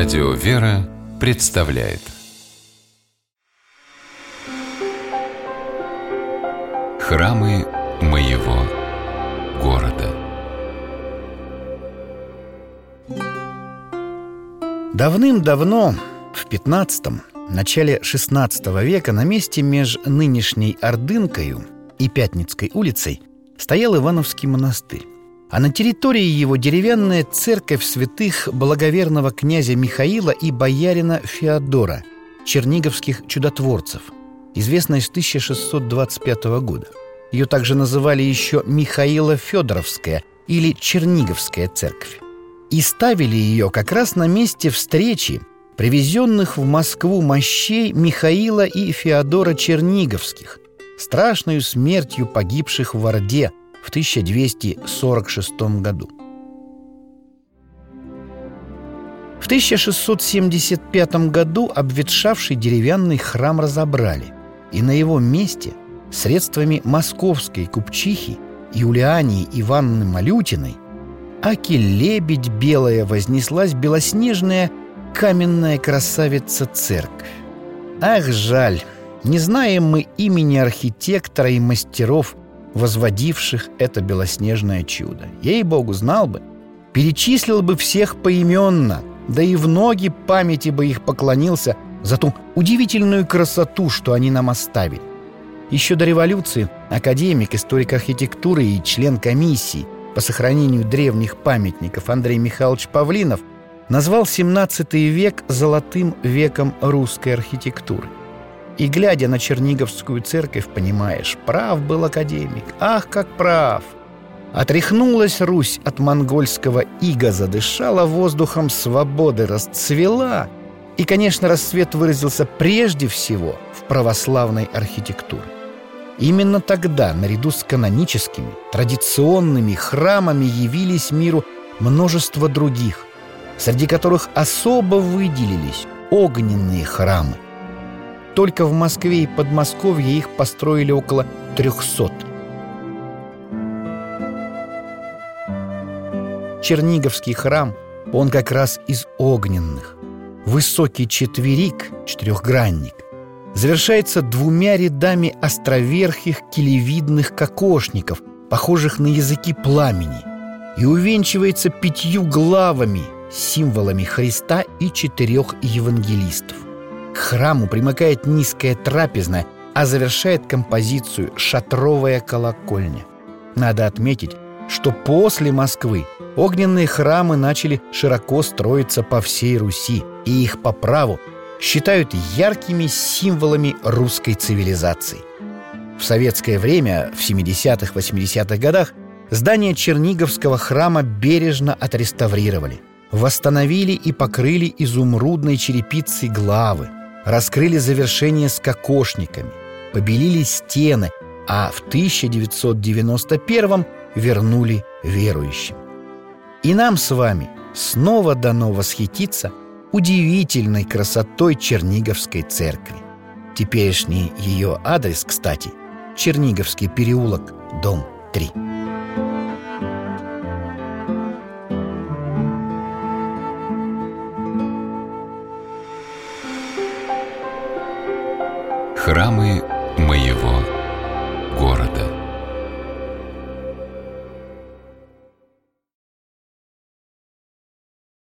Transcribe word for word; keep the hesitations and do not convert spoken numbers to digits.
Радио «Вера» представляет Храмы моего города. Давным-давно, в пятнадцатом, начале шестнадцатого века, на месте меж нынешней Ордынкою и Пятницкой улицей стоял Ивановский монастырь. А на территории его деревянная церковь святых благоверного князя Михаила и боярина Феодора, черниговских чудотворцев, известная с тысяча шестьсот двадцать пятого года. Ее также называли еще Михаило-Федоровская или Черниговская церковь. И ставили ее как раз на месте встречи привезенных в Москву мощей Михаила и Феодора Черниговских, страшною смертью погибших в Орде в тысяча двести сорок шестом году. В тысяча шестьсот семьдесят пятом году обветшавший деревянный храм разобрали, и на его месте средствами московской купчихи Юлиании Ивановны Малютиной аки лебедь белая вознеслась белоснежная каменная красавица-церковь. Ах, жаль, не знаем мы имени архитектора и мастеров, возводивших это белоснежное чудо. Ей-богу, знал бы, перечислил бы всех поименно, да и в ноги памяти бы их поклонился за ту удивительную красоту, что они нам оставили. Еще до революции академик, историк архитектуры и член комиссии по сохранению древних памятников Андрей Михайлович Павлинов назвал семнадцатый век золотым веком русской архитектуры. И, глядя на Черниговскую церковь, понимаешь, прав был академик. Ах, как прав! Отряхнулась Русь от монгольского ига, задышала воздухом свободы, расцвела. И, конечно, расцвет выразился прежде всего в православной архитектуре. Именно тогда, наряду с каноническими, традиционными храмами явились миру множество других, среди которых особо выделились огненные храмы. Только в Москве и Подмосковье их построили около трехсот. Черниговский храм, он как раз из огненных. Высокий четверик, четырехгранник, завершается двумя рядами островерхих килевидных кокошников, похожих на языки пламени, и увенчивается пятью главами, символами Христа и четырех евангелистов. К храму примыкает низкая трапезная, а завершает композицию шатровая колокольня. Надо отметить, что после Москвы огненные храмы начали широко строиться по всей Руси, и их по праву считают яркими символами русской цивилизации. В советское время, в семидесятых-восьмидесятых годах, здание Черниговского храма бережно отреставрировали, восстановили и покрыли изумрудной черепицей главы, раскрыли завершение с кокошниками, побелили стены, а в тысяча девятьсот девяносто первом вернули верующим. И нам с вами снова дано восхититься удивительной красотой Черниговской церкви. Теперешний ее адрес, кстати, Черниговский переулок, дом три. Храмы моего